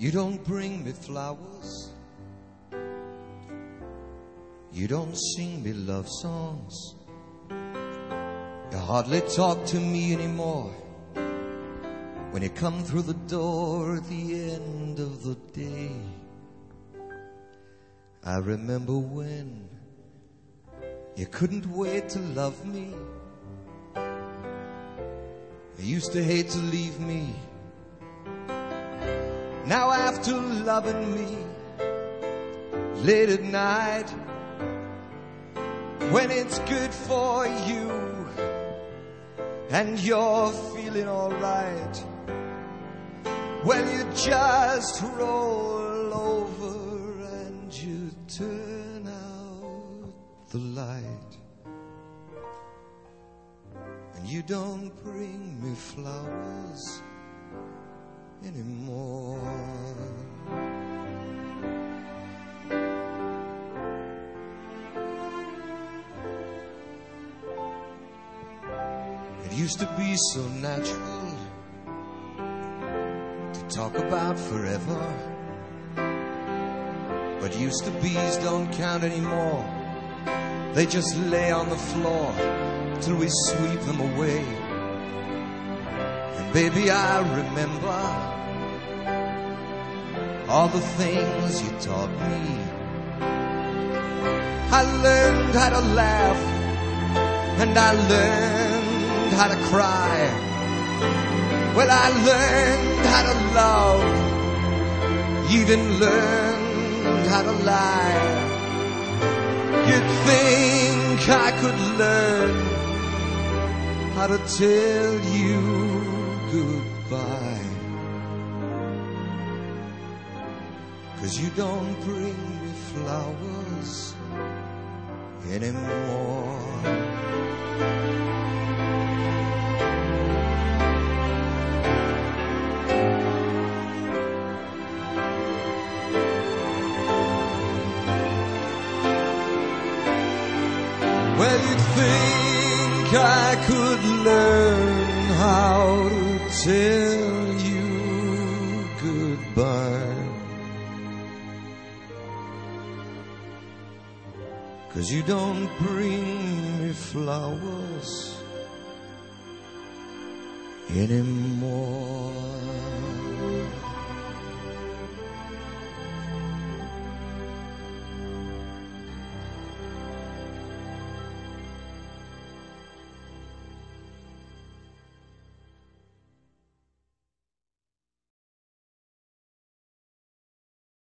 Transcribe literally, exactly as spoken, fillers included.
You don't bring me flowers. You don't sing me love songs. You hardly talk to me anymore. When you come through the door at the end of the day, I remember when you couldn't wait to love me. You used to hate to leave me. Now after loving me late at night, when it's good for you and you're feeling alright, well, you just roll over and you turn out the light. And you don't bring me flowers anymore. It used to be so natural to talk about forever, but used to be's don't count anymore. They just lay on the floor till we sweep them away. And baby, I remember all the things you taught me. I learned how to laugh, and I learned how to cry. Well, I learned how to love, even learned how to lie. You'd think I could learn how to tell you goodbye, 'cause you don't bring me flowers anymore. Well, you'd think I could learn how to tell you goodbye, 'cause you don't bring me flowers anymore.